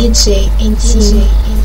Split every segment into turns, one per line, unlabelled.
DJ Intim.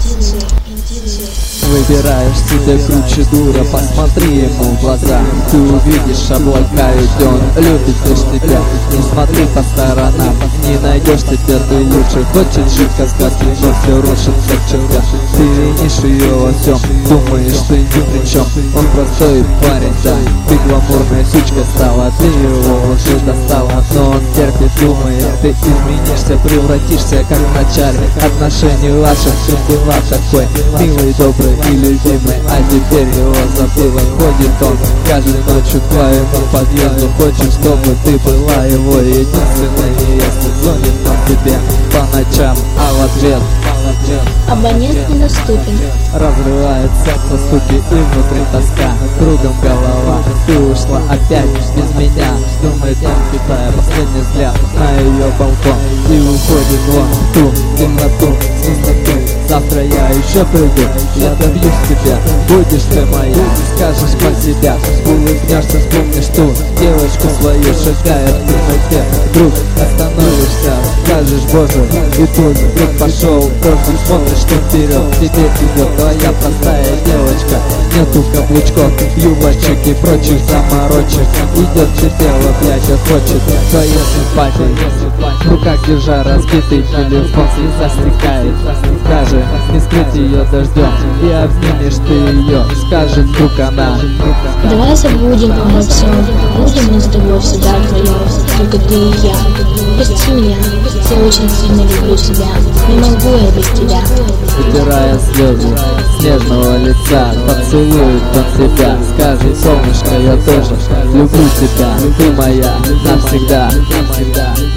Выбираешь себе круче, дура, посмотри ему в глаза. Ты увидишь облака, ведь он любит лишь тебя. Не смотри по сторонам, не найдешь теперь ты лучше. Хочет жить как сказки, но все рушится в чертах. Ты винишь ее во всем, думаешь ты ни при чем. Он простой парень, да, ты гламурная сучка стала. Ты его уже достала, но он терпит, думает, ты изменишься, превратишься как в начале отношений ваших. Ты была такой милый, добрый и любимый, а теперь его забыла. Ходит он каждой ночью к твоему подъезду, хочет, чтобы ты была его единственной невестой. Звонит он тебе по ночам, а в ответ
Абонент недоступен.
разрывает сердце стуки и внутри тоска. Кругом голова, ты ушла опять без меня. Думает он, кидая последний взгляд на ее балкон, и уходит вон в ту темноту с высоты. Завтра я еще приду, я добьюсь тебя, будешь ты моя. Скажешь про себя, улыбнешься, вспомнишь ту девочку свою, шагая в темноте. Вдруг остановишься, скажешь, боже, и тут вдруг пошел дождь. Смотришь ты вперед, тебе идет твоя простая девочка. Нету каблучков, юбочек и прочих заморочек. Идет тебе в объятия, хочет твоей симпатии. В руках держа разбитый телефон, слеза стекает. Даже не скрыть ее дождем, и обнимешь ты ее. Скажет вдруг она:
Давай забудем обо всем, будем мы с тобой всегда вдвоем, только ты и я. Прости меня, я очень сильно люблю тебя, не могу я без тебя.
Вытирая слезы с нежного лица, поцелует он тебя. Скажет: солнышко, я тоже люблю тебя, ты моя навсегда.